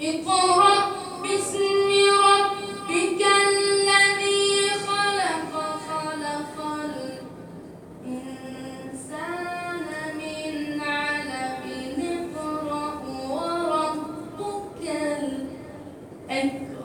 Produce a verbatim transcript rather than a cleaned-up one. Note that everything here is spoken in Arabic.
اقرأ باسم ربك الذي خلق خلق الإنسان من علق اقرأ وربك الأكرم